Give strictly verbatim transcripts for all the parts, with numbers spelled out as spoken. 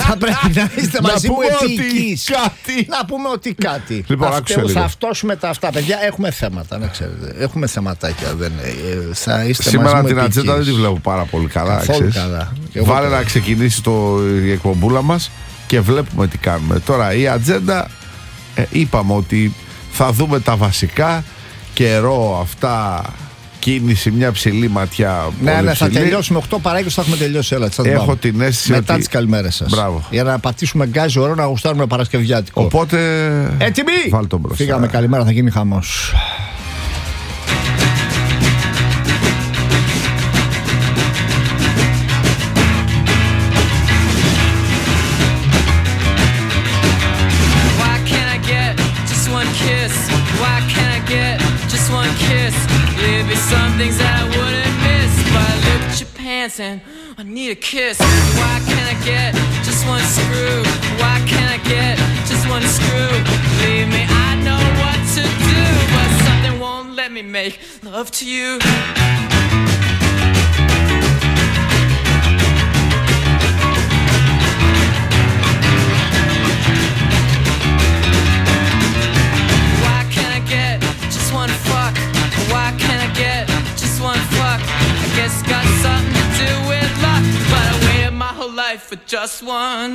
Θα πρέπει να είστε μαζί μου ευθυκείς. Κάτι. Να πούμε ότι κάτι. Λοιπόν, Αυτό, θα αυτόσουμε τα αυτά, παιδιά. Έχουμε θέματα, να ξέρετε. Έχουμε θεματάκια. Δεν, θα είστε σήμερα μαζί την μου ατζέντα δεν τη βλέπω πάρα πολύ καλά. Καθόλου καλά. Βάλε να ξεκινήσει το, η εκπομπούλα μας και βλέπουμε τι κάνουμε. Τώρα η ατζέντα, ε, είπαμε ότι θα δούμε τα βασικά. Καιρό, αυτά, κίνηση, μια ψηλή ματιά. Ναι, ναι, θα τελειώσουμε οκτώ παρά είκοσι, θα έχουμε τελειώσει. Έλα, έχω την αίσθηση μετά ότι... τις καλημέρες σας. Μπράβο. Για να πατήσουμε γκάζι ωραίο, να γουστάρουμε παρασκευιάτικο. Οπότε. Έτοιμοι! Βάλ' τον μπροστά. Φύγαμε, καλημέρα, θα γίνει χαμός. Some things that I wouldn't miss, but I look at your pants and I need a kiss. Why can't I get just one screw? Why can't I get just one screw? Believe me, I know what to do, but something won't let me make love to you. Why can't I get just one fuck? Why can't I get just one fuck? I guess it's got something to do with luck, but I waited my whole life for just one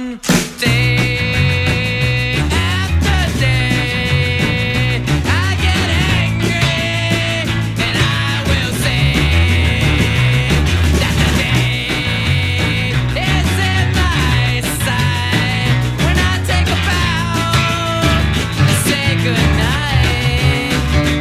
day after day. I get angry and I will say that the day is in my sight. When I take a bow and say goodnight.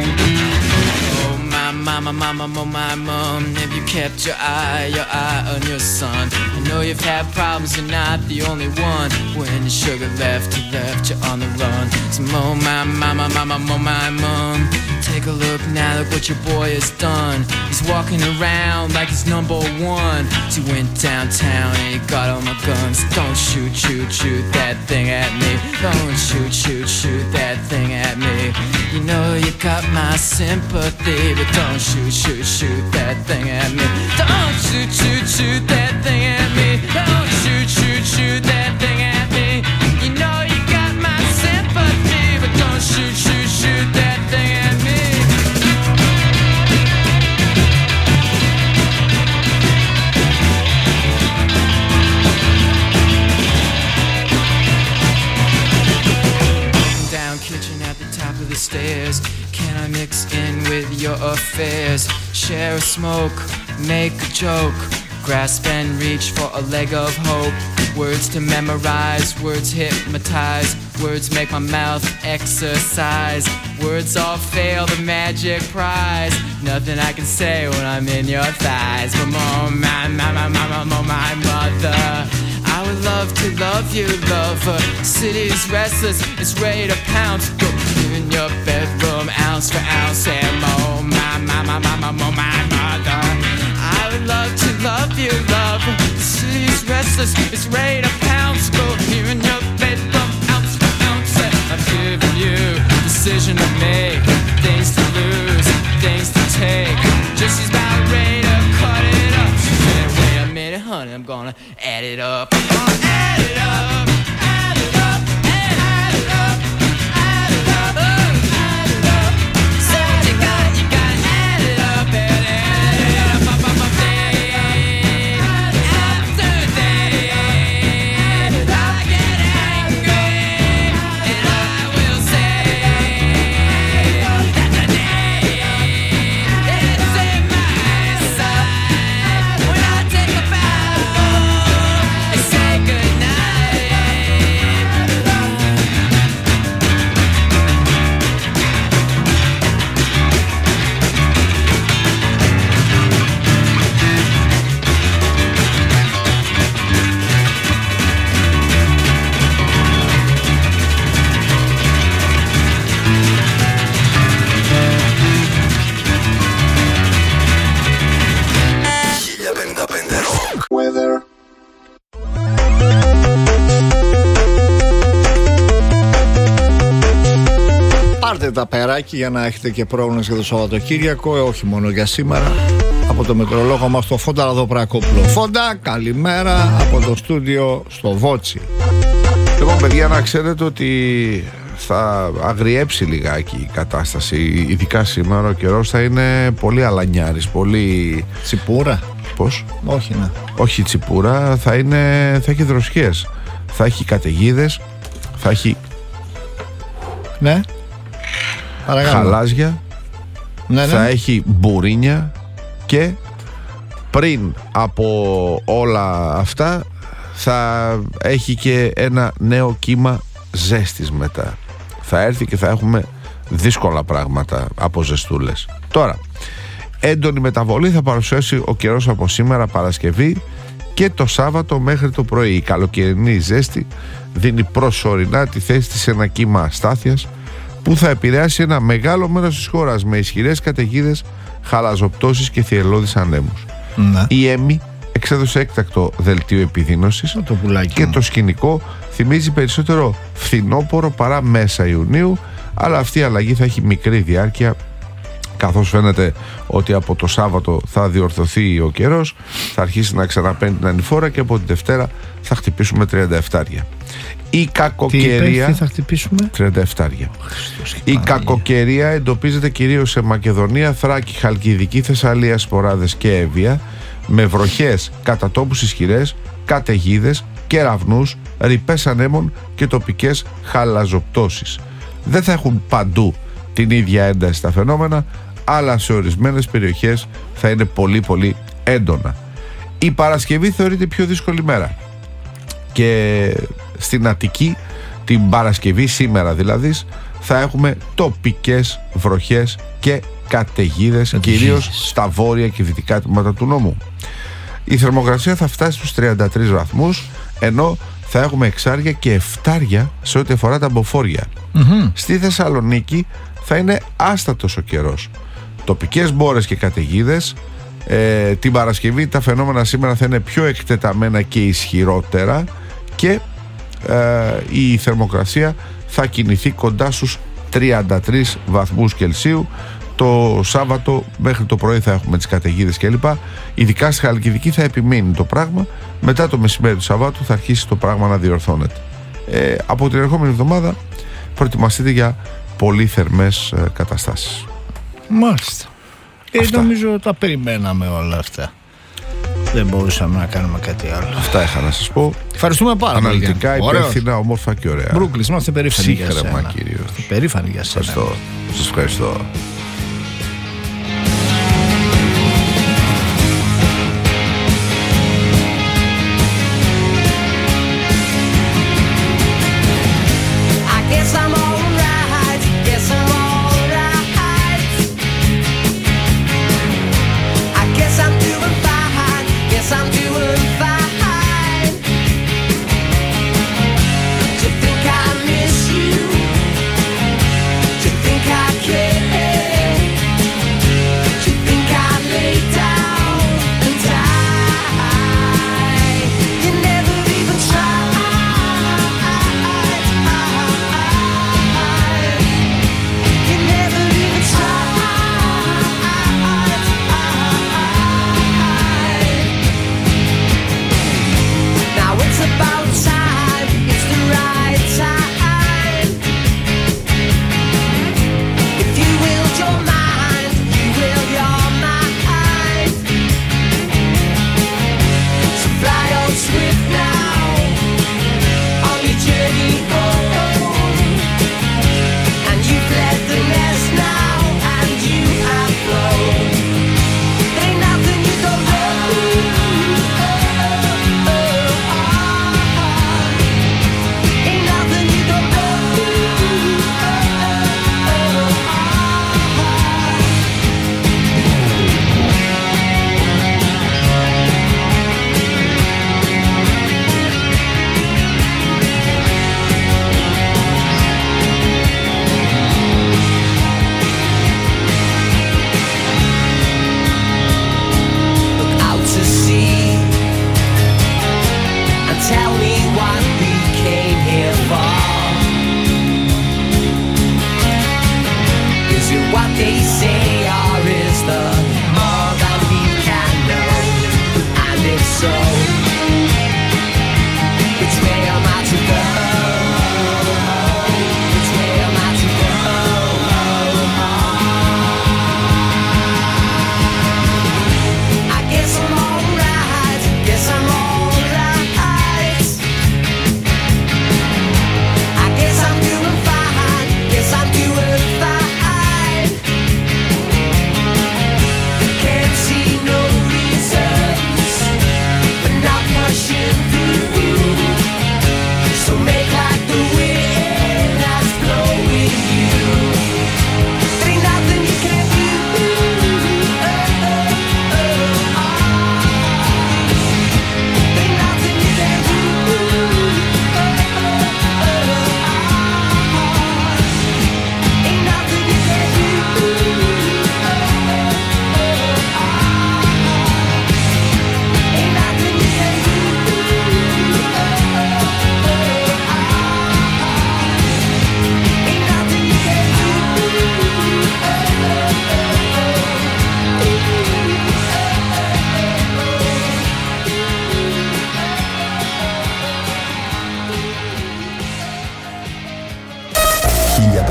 Mama, mama, mama, my mom, have you kept your eye, your eye on your son? I know you've had problems, you're not the only one. When your sugar left, you left you on the run. So mo, my mama, mama, mo, my mom, take a look now, look what your boy has done. He's walking around like he's number one. So he went downtown and he got all my guns. Don't shoot, shoot, shoot that thing at me. Don't shoot, shoot, shoot that thing at me. You know you got my sympathy, but don't shoot, shoot, shoot that thing at me. Don't shoot, shoot, shoot that thing at me. Don't shoot, shoot, shoot that thing at me. You know you got my sympathy, but don't shoot, shoot, shoot that thing at me. Down kitchen at the top of the stairs. Can I mix in with your affairs? Share a smoke, make a joke. Grasp and reach for a leg of hope. Words to memorize, words hypnotize. Words make my mouth exercise. Words all fail the magic prize. Nothing I can say when I'm in your thighs. But oh my, my, my, my, my, my, my mother, I would love to love you, lover. City's restless, it's ready to pounce. Go in your bedroom, ounce for ounce. And oh my, my, my, my, my, my, my mother, I would love to love you, lover. City's restless, it's ready to pounce. Go here in your bedroom, ounce for ounce. And I've given you decision to make, things to lose, things to take. Just she's about ready to cut it up. She said, wait a minute, honey, I'm gonna add it up. I'm gonna add it up, add it up, add it up, add it up, add it up. Said you got, you gotta add it up, and add it up, up, up, up, day after day. I get angry, and I will say that the day is in my sight. When I take a bow and say goodnight. χίλια πενήντα πέντε Rock. Weather. Πάρτε τα περάκι για να έχετε και πρόγνωση για το Σαββατοκύριακο, ε, όχι μόνο για σήμερα. Από το μετρολόγο μας το Φόντα Ραδοπρακόπουλο. Φόντα, καλημέρα από το στούντιο στο Βότσι. Λοιπόν, παιδιά, να ξέρετε ότι θα αγριέψει λιγάκι η κατάσταση. Ειδικά σήμερα ο καιρός θα είναι πολύ αλανιάρης, πολύ... Τσιπούρα. Πώς? Όχι, ναι. Όχι τσιπούρα, θα, είναι, θα έχει δροσιές, θα έχει καταιγίδες, θα έχει... Ναι. Παρακαλώ. Χαλάζια, ναι, ναι. θα έχει μπουρίνια και πριν από όλα αυτά θα έχει και ένα νέο κύμα ζέστης μετά. Θα έρθει και θα έχουμε δύσκολα πράγματα από ζεστούλες. Τώρα, έντονη μεταβολή θα παρουσιάσει ο καιρός από σήμερα Παρασκευή και το Σάββατο μέχρι το πρωί. Η καλοκαιρινή ζέστη δίνει προσωρινά τη θέση της σε ένα κύμα αστάθειας που θα επηρεάσει ένα μεγάλο μέρος της χώρας με ισχυρές καταιγίδες, χαλαζοπτώσεις και θυελλώδεις ανέμους. Ναι. Η ΕΜΗ εξέδωσε έκτακτο δελτίο επιδείνωσης το και το σκηνικό θυμίζει περισσότερο φθινόπωρο παρά μέσα Ιουνίου, αλλά αυτή η αλλαγή θα έχει μικρή διάρκεια, καθώς φαίνεται ότι από το Σάββατο θα διορθωθεί ο καιρός, θα αρχίσει να ξαναπαίνει την ανηφόρα και από τη Δευτέρα θα χτυπήσουμε τριάντα επτά. Η κακοκαιρία. Τι, τι θα χτυπήσουμε? τριάντα επτά. Η κακοκαιρία εντοπίζεται κυρίως σε Μακεδονία, Θράκη, Χαλκιδική, Θεσσαλία, Σποράδες και Εύβοια, με βροχές κατά τόπους ισχυρές, καταιγίδες, κεραυνούς, ρηπές ανέμων και τοπικές χαλαζοπτώσεις. Δεν θα έχουν παντού την ίδια ένταση τα φαινόμενα, αλλά σε ορισμένες περιοχές θα είναι πολύ πολύ έντονα. Η Παρασκευή θεωρείται πιο δύσκολη μέρα και στην Αττική την Παρασκευή, σήμερα δηλαδή, θα έχουμε τοπικές βροχές και καταιγίδες, κυρίως στα βόρεια και δυτικά τμήματα του νόμου. Η θερμοκρασία θα φτάσει στους τριάντα τρεις βαθμούς, ενώ θα έχουμε εξάρια και εφτάρια σε ό,τι αφορά τα μποφόρια. Mm-hmm. Στη Θεσσαλονίκη θα είναι άστατος ο καιρός. Τοπικές μπόρες και καταιγίδες. Ε, την Παρασκευή τα φαινόμενα σήμερα θα είναι πιο εκτεταμένα και ισχυρότερα και ε, η θερμοκρασία θα κινηθεί κοντά στους τριάντα τρεις βαθμούς Κελσίου. Το Σάββατο μέχρι το πρωί θα έχουμε τις καταιγίδες κλπ. Ειδικά στη Χαλκιδική θα επιμείνει το πράγμα. Μετά το μεσημέρι του Σαββάτου θα αρχίσει το πράγμα να διορθώνεται. Ε, από την ερχόμενη εβδομάδα προετοιμαστείτε για πολύ θερμές ε, καταστάσεις. Μάλιστα. Ε, νομίζω τα περιμέναμε όλα αυτά. Δεν μπορούσαμε να κάνουμε κάτι άλλο. Αυτά είχα να σας πω. Ευχαριστούμε πάρα πολύ. Αναλυτικά, υπεύθυνα, όμορφα και ωραία. Μπρούκλης, είμαστε περήφανοι για σένα. Ψύχρεμα κυρίως. Είμαστε περήφανοι για σένα. Ευχαριστώ. Σας ευχαριστώ. To think I miss you, to think I care.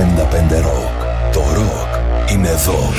πενήντα πέντε Rock. Το rock είναι εδώ.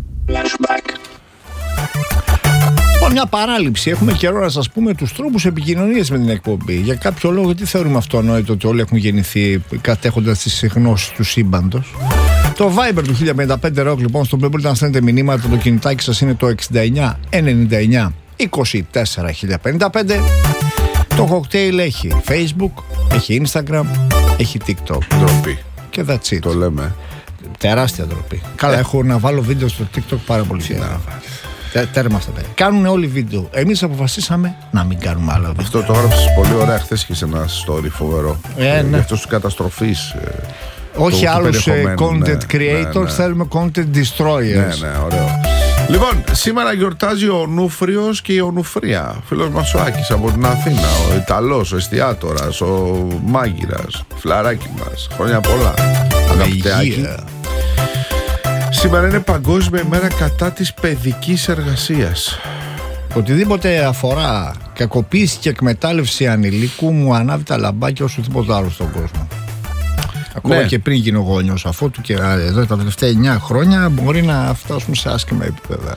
Μια παράληψη. Έχουμε καιρό να σας πούμε τους τρόπους επικοινωνίας με την εκπομπή. Για κάποιο λόγο, τι θεωρούμε αυτονόητο ότι όλοι έχουν γεννηθεί κατέχοντας τις γνώσεις του σύμπαντος. Το Viber του χίλια πενήντα πέντε Rock, λοιπόν, στο οποίο μπορείτε να στέλνετε μηνύματα. Το κινητάκι σας είναι το εξήντα εννιά ενενήντα εννιά είκοσι τέσσερα χίλια πενήντα πέντε. Το cocktail έχει Facebook, έχει Instagram, έχει TikTok. Ντροπή. Και that's it. Το λέμε. Τεράστια ντροπή. Καλά, ε. έχω να βάλω βίντεο στο TikTok πάρα πολύ. Τε, τέρμα αυτά παιδιά. Κάνουν όλοι βίντεο. Εμείς αποφασίσαμε να μην κάνουμε άλλα βίντεο. Αυτό το έγραψες πολύ ωραία χθες και σε ένα story φοβερό. Ε, ναι. Για αυτούς τους καταστροφείς. Όχι του, άλλους του content ναι, creators, ναι, ναι. θέλουμε content destroyers. Ναι, ναι, ωραίο. Λοιπόν, σήμερα γιορτάζει ο Νούφριος και η Ονουφρία. Φίλος μας ο Άκης από την Αθήνα. Ο Ιταλός, ο εστιάτορας, ο μάγειρας, φλαράκι μας. Χρόνια πολλά. Αγαπητέ Άκη. Σήμερα είναι Παγκόσμια ημέρα κατά της παιδικής εργασίας. Οτιδήποτε αφορά κακοποίηση και εκμετάλλευση ανηλίκου μου ανάβει τα λαμπάκια όσο τίποτα άλλο στον κόσμο. Ακόμα ναι. και πριν γίνω γόνιος, αφού του και εδώ τα τελευταία εννιά χρόνια μπορεί να φτάσουμε σε άσχημα επίπεδα.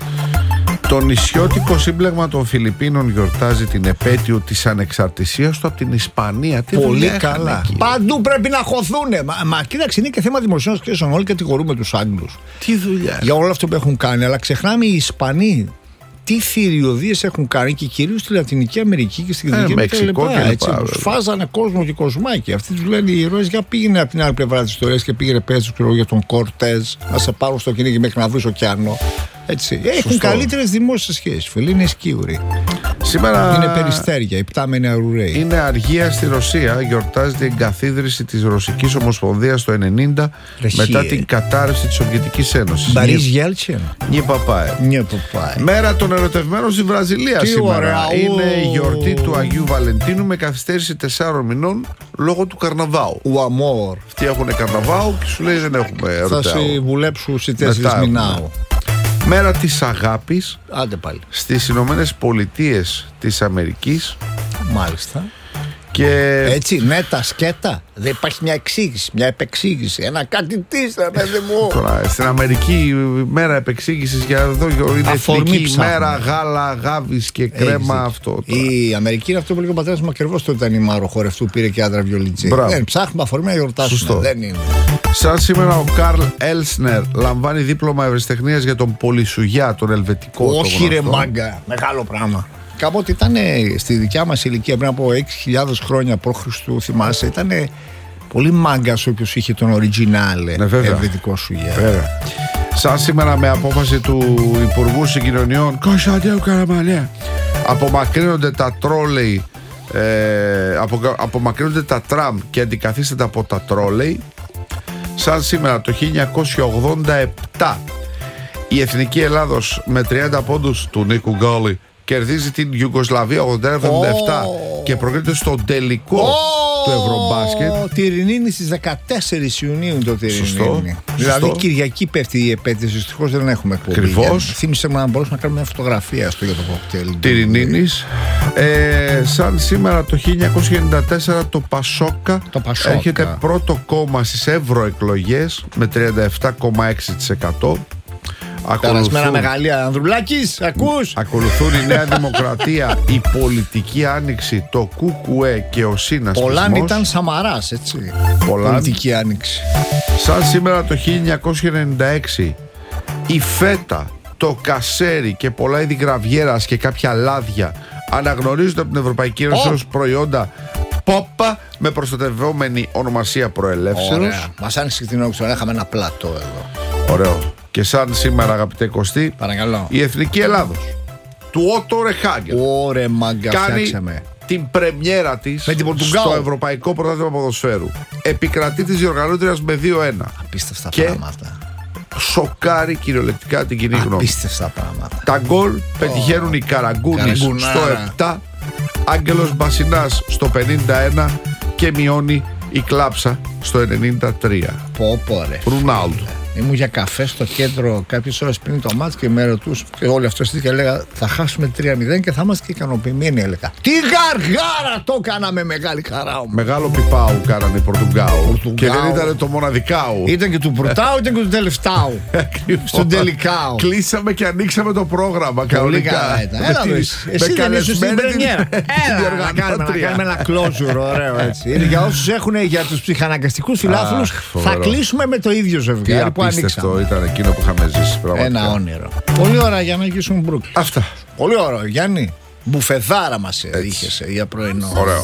Το νησιώτικο σύμπλεγμα των Φιλιππίνων γιορτάζει την επέτειο της ανεξαρτησίας του από την Ισπανία. Τι πολύ καλά. Εκεί. Παντού πρέπει να χωθούνε. Μα, μα κοίταξε, είναι και θέμα δημοσίων σχέσεων. Όλοι κατηγορούμε τους Άγγλους. Τι δουλειά. Για όλο αυτό που έχουν κάνει. Αλλά ξεχνάμε οι Ισπανοί τι θηριωδίες έχουν κάνει και κυρίως στη Λατινική Αμερική και στην Κεντρική Αμερική. Φάζανε κόσμο και κοσμάκι. Αυτοί τους λένε οι ήρωες, για πήγαινε από την άλλη πλευρά της ιστορίας και πήγαινε πέσει για τον Κορτέζ να σε πάρουν στο κυνήγι μέχρι να βρεις ωκεανό. Έτσι. Έχουν καλύτερες δημόσιες σχέσεις. Φίλοι, είναι σκίουροι. Σήμερα είναι περιστέρια, υπτάμενοι αρουραίοι. Είναι αργία στη Ρωσία. Γιορτάζεται η εγκαθίδρυση της Ρωσικής Ομοσπονδίας το ενενήντα Ρεσίε. μετά την κατάρρευση της Σοβιετικής Ένωσης. Μπαρίς Γέλτσιν. Νι παπάε. Μέρα των ερωτευμένων στη Βραζιλία. Τι σήμερα. Ωραία. Είναι η γιορτή του Αγίου Βαλεντίνου με καθυστέρηση τεσσάρων μηνών λόγω του καρναβάου. Ο αμόρ. Αυτοί έχουν καρναβάου και σου λέει δεν έχουμε ερωτάου. Θα σε βουλέψουν σε τέσσερις μηνάου. Μέρα της αγάπης. Άντε πάλι. Στις Ηνωμένες Πολιτείες της Αμερικής. Μάλιστα. Και... έτσι, ναι, τα σκέτα. Δεν υπάρχει μια εξήγηση, μια επεξήγηση. Ένα κάτι τι, παιδί μου. Τώρα, στην Αμερική μέρα επεξήγησης για εδώ είναι εθνική μέρα γάλα, γάβης και κρέμα. Έχεις αυτό. Τώρα. Η Αμερική είναι αυτό που λέει ο πατέρας μου ακριβώς τότε ήταν η Μάρο χορευτού, πήρε και άντρα βιολιτζή. Δεν ψάχνουμε αφορμή να γιορτάσουμε. Δεν είναι. Σαν σήμερα ο Καρλ Έλσνερ λαμβάνει δίπλωμα ευρεσιτεχνίας για τον Πολυσουγιά, τον ελβετικό. Όχι ρε μάγκα, μεγάλο πράγμα. Κάποτε ήταν στη δικιά μας ηλικία πριν από έξι χιλιάδες χρόνια π.Χ. θυμάσαι, ήταν πολύ μάγκας όποιος είχε τον original ναι, ελβετικό σουγιά. Σαν σήμερα με απόφαση του Υπουργού Συγκοινωνιών Κωνσταντίνου Καραμανλή απομακρύνονται τα τρόλεϊ ε, απο, απομακρύνονται τα τραμ και αντικαθίστανται από τα τρόλεϊ. Σαν σήμερα το χίλια εννιακόσια ογδόντα επτά η Εθνική Ελλάδος με τριάντα πόντους του Νίκου Γκόλη κερδίζει την Ιουγκοσλαβία ογδόντα ένα εβδομήντα επτά oh. και προκρίνεται στον τελικό oh. του Ευρωμπάσκετ. Τυρινίνη στις δεκατέσσερις Ιουνίου το Τυρινίνη. Δηλαδή Σωστό. Κυριακή πέφτει η επέτειος. Δυστυχώς δεν έχουμε εκπομπή. Ακριβώς. Θύμισε μου να μπορούσαμε να κάνουμε μια φωτογραφία στο για το κοκτέιλ. Τυρινίνης. Ε, σαν σήμερα το χίλια εννιακόσια ενενήντα τέσσερα το Πασόκα, το Πασόκα έρχεται πρώτο κόμμα στις ευρωεκλογές με τριάντα επτά κόμμα έξι τοις εκατό. Περασμένα μεγαλεία Ανδρουλάκης, ακούς. Ακολουθούν η Νέα Δημοκρατία, η Πολιτική Άνοιξη, το Κουκουέ και ο Σύνασπισμός. Πολάν ήταν Σαμαράς, έτσι. Πολάν. Πολιτική Άνοιξη. Σαν σήμερα το χίλια εννιακόσια ενενήντα έξι η φέτα, το κασέρι και πολλά είδη γραβιέρας και κάποια λάδια αναγνωρίζονται από την Ευρωπαϊκή Ένωση ως προϊόντα πόπα με προστατευόμενη ονομασία προελεύσεως. Μας άνοιξε την όξη, είχαμε ένα πλατό εδώ. Ωραίο. Και σαν σήμερα, αγαπητέ Κωστή, παρακαλώ, η Εθνική Ελλάδος του Ότο Ρεχάγκελ Ωρε μάγκα, κάνει φτιάξαμε την πρεμιέρα της στο Ευρωπαϊκό Πρωτάθλημα Ποδοσφαίρου. Επικρατεί της διοργανώτριας με δύο ένα. Απίστευτα και πράγματα. Σοκάρει κυριολεκτικά την κοινή γνώμη. Απίστευτα πράγματα. Τα γκολ oh. πετυχαίνουν οι Καραγκούνης στο επτά, Άγγελος Μπασινάς στο πενήντα ένα και μειώνει η Κλάψα στο ενενήντα τρία. Πω πω ρε Ρουνάλντο. Ήμουν για καφέ στο κέντρο κάποιες ώρες πριν το μάτς και με ρωτούσαν και όλοι αυτοί και έλεγα θα χάσουμε τρία μηδέν και θα είμαστε και ικανοποιημένοι. Έλεγα τι γαργάρα το έκανα με μεγάλη χαρά μου. Μεγάλο πιπάου κάνανε οι Πορτουγκάου. Και δεν ήταν το μοναδικάου. Ήταν και του πρωτάου, ήταν και του τελευτάου. Στον τελικάου. Κλείσαμε και ανοίξαμε το πρόγραμμα. Πολύ καλά ήταν. Έλα, εσύ δεν είσαι στην πρεμιέρα. Έλα, να κάνουμε ένα closure ωραίο έτσι. Για όσους έχουν, για τους ψυχαναγκαστικούς φιλάθλους, θα κλείσουμε με το ίδιο ζευγάρι που ανοίξαμε. Αυτό ήταν εκείνο που είχαμε ζήσει. Ένα όνειρο. Πολύ ώρα για να γυρίσουμε Μπρούκλιν. Αυτά. Πολύ ωραίο, Γιάννη. Μπουφεδάρα μας είχες για πρωινό. Ωραίο.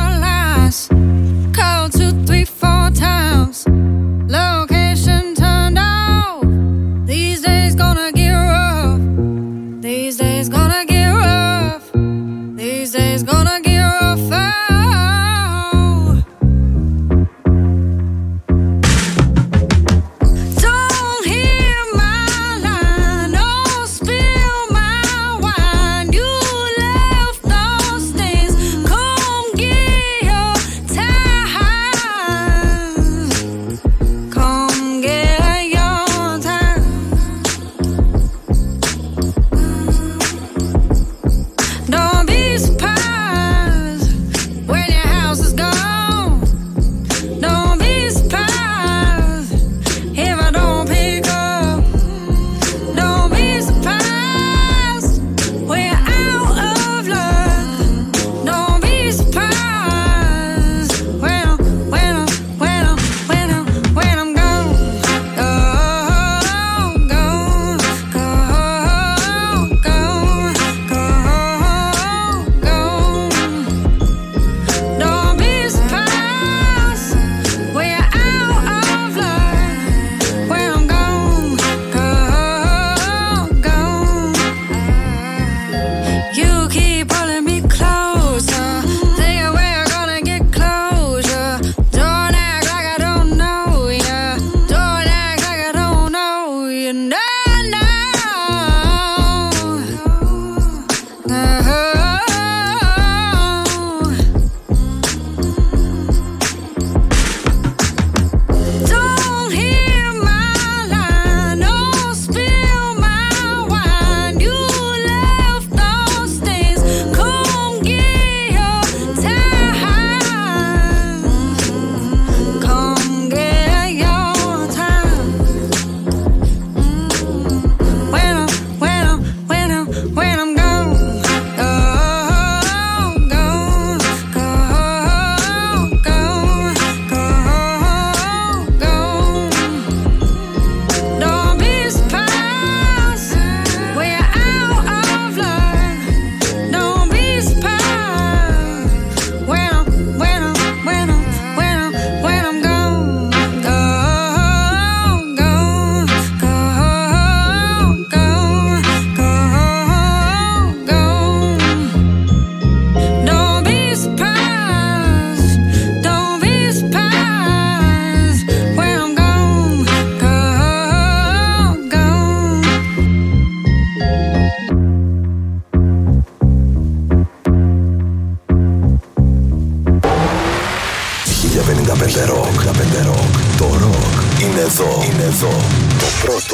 Το ροκ είναι εδώ. Είναι εδώ. Το πρώτο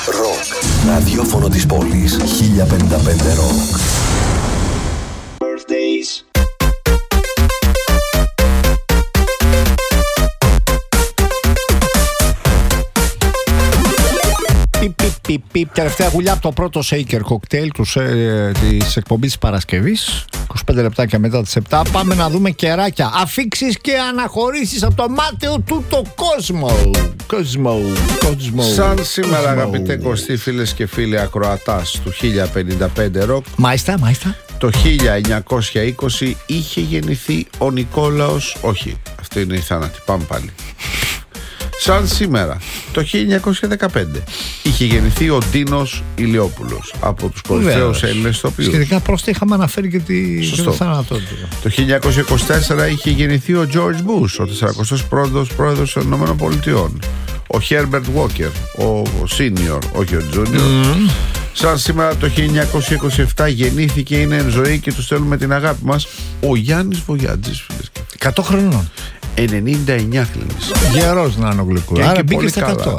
ροκ ραδιόφωνο της πόλης. χίλια πενήντα πέντε ροκ. Birthdays. Πιπ, πιπ, πιπ, πιπ. Τελευταία γουλιά από το πρώτο shaker cocktail ε, της εκπομπής της Παρασκευής. είκοσι πέντε λεπτάκια μετά τις επτά. Πάμε να δούμε κεράκια, αφίξεις και αναχωρήσεις από το μάταιο του το κόσμο. Κόσμο, κόσμο. Σαν σήμερα, κόσμο. Αγαπητέ Κωστή, φίλες και φίλοι ακροατάς του χίλια πενήντα πέντε ροκ. Μάλιστα, μάλιστα. Το χίλια εννιακόσια είκοσι είχε γεννηθεί ο Νικόλαος. Όχι, αυτό είναι η θάνατη. Πάμε πάλι. Σαν σήμερα, το χίλια εννιακόσια δεκαπέντε είχε γεννηθεί ο Ντίνος Ηλιόπουλος, από τους κορυφαίους Έλληνες ηθοποιούς. Σχετικά πρόσθετα είχαμε αναφέρει και τη θάνατό του. Το χίλια εννιακόσια είκοσι τέσσερα είχε γεννηθεί ο George Bush, ο τεσσαρακοστός πρώτος πρόεδρος των Ηνωμένων Πολιτειών. Ο Herbert Walker, ο senior, όχι ο junior. Mm. Σαν σήμερα το χίλια εννιακόσια είκοσι επτά γεννήθηκε, είναι εν ζωή και του στέλνουμε την αγάπη μας, ο Γιάννης Βογιάτζης, φίλες και φίλοι. εκατό χρονών. ενενήντα εννιά κλίνης. Γερός να είναι ο Γλυκούλης. Άρα μπήκε στα εκατό.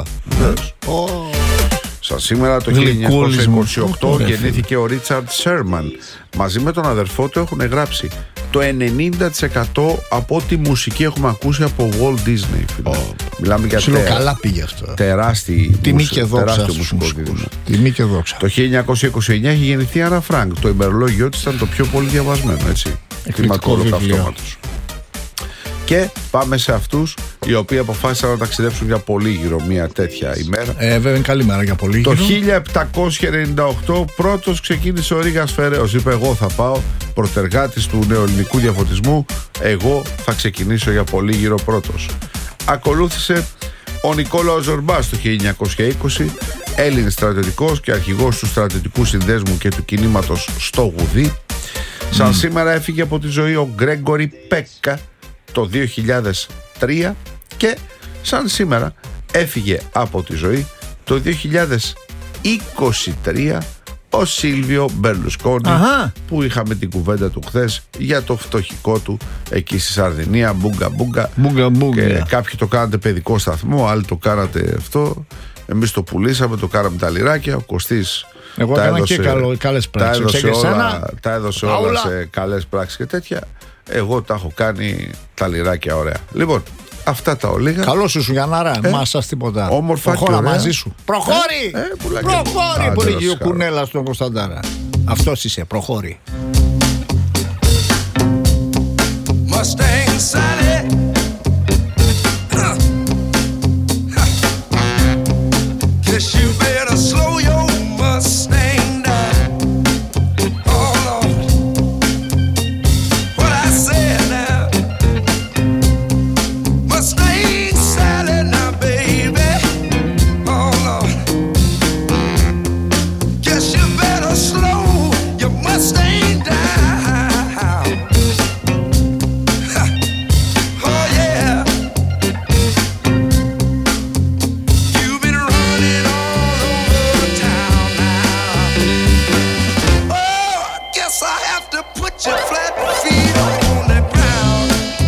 Σαν σήμερα το χίλια εννιακόσια είκοσι οκτώ γεννήθηκε ο Ρίτσαρντ Σέρμαν. Μαζί με τον αδερφό του έχουν γράψει το ενενήντα τοις εκατό από ό,τι μουσική έχουμε ακούσει από Walt Disney. Oh. Μιλάμε για τε... καλά πήγε αυτό. Τεράστιο μουσικό δίδυμο. Τιμή και δόξα. Το χίλια εννιακόσια είκοσι εννιά έχει γεννηθεί η Άννα Φρανκ. Το ημερολόγιο της ήταν το πιο πολύ διαβασμένο, έτσι. Εκπληκτικό βιβλίο. Και πάμε σε αυτούς οι οποίοι αποφάσισαν να ταξιδέψουν για πολύγυρο μια τέτοια ημέρα. Ε, βέβαια είναι καλή μέρα για πολύγυρο. Το χίλια επτακόσια ενενήντα οκτώ πρώτος ξεκίνησε ο Ρήγας Φεραίος. Είπε εγώ θα πάω, πρωτεργάτης του νεοελληνικού διαφωτισμού. Εγώ θα ξεκινήσω για πολύγυρο πρώτος. Ακολούθησε ο Νικόλαος Ζορμπάς το χίλια εννιακόσια είκοσι, Έλληνας στρατιωτικός και αρχηγός του στρατιωτικού συνδέσμου και του κινήματος στο Γουδί. Σαν mm. σήμερα έφυγε από τη ζωή ο Γκρέγκορι Πέκκα το δύο χιλιάδες τρία και σαν σήμερα έφυγε από τη ζωή το δύο χιλιάδες είκοσι τρία ο Σίλβιο Μπερλουσκόνι. Αχα. Που είχαμε την κουβέντα του χθες για το φτωχικό του εκεί στη Σαρδινία. Μπούγκα μπούγκα, μπούγκα, μπούγκα. Και κάποιοι το κάνατε παιδικό σταθμό, άλλοι το κάνατε αυτό. Εμείς το πουλήσαμε, το κάναμε τα λιράκια. Ο Κωστής εγώ τα έκανα έδωσε, και καλό, καλές πράξεις. Τα έδωσε όλα, τα έδωσε όλα σε καλές πράξεις και τέτοια. Εγώ τα έχω κάνει τα λιράκια ωραία. Λοιπόν, αυτά τα ολίγα. Καλώς σου Γιαννάρα, ε, μάσας τίποτα. Όμορφα προχώρα και ωραία. μαζί σου. Προχώρη! Ε, ε, προχώρη! Που λέγει ο Κουνέλας στον Κωνσταντάρα. Αυτός είσαι, προχώρη. Mustang Sally. Guess you better slow your Mustang down. Oh Lord, what I said now. Mustang Sally now, baby. Oh Lord, guess you better slow your Mustang down. Oh yeah. You've been running all over town now. Oh, I guess I have to put your flat feet on the ground.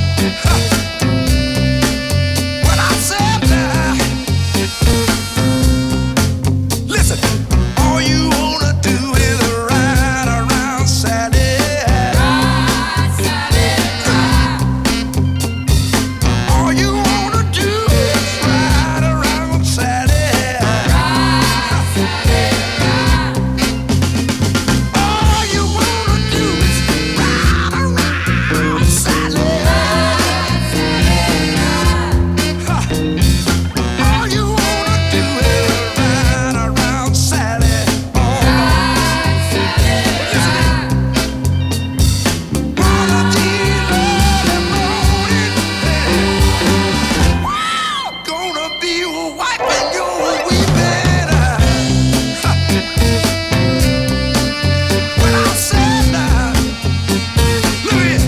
What I said now. Listen, all you wanna do is ride around Sally. Ride, Sally, ride. All you wanna do is ride around Sally. Ride, Sally, ride. All you wanna do is ride around Sally. Ride, Sally, ride. Ha. All you wanna do is ride around Sally. Oh, ride, Sally, ride. One of these early morning, wow, gonna be wiping your weeping eye. Ha. When I said now, look here,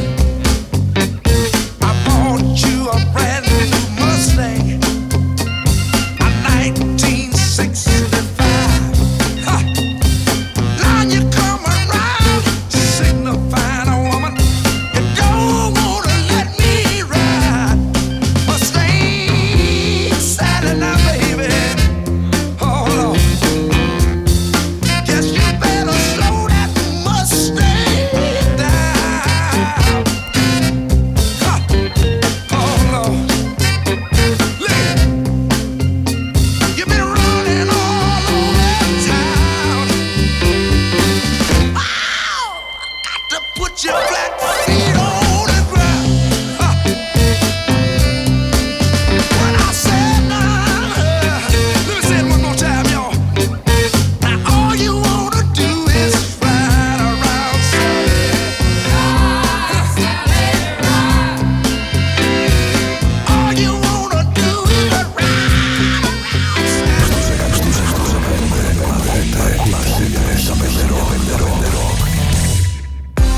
I bought you a brand new Mustang, a nineteen sixty-five. Ha. Now you come around signifying a woman you don't wanna let me ride. Mustang Sally now, baby. Oh Lord, guess you better slow that Mustang down. Ha. Oh Lord, look, you've been running all over town. Wow, got to put your flat feet on the ground. Ha. What I said now, let me say it one more time, y'all. Now all you wanna do is ride around Sally. Ride, Sally, ride. All you wanna do is ride around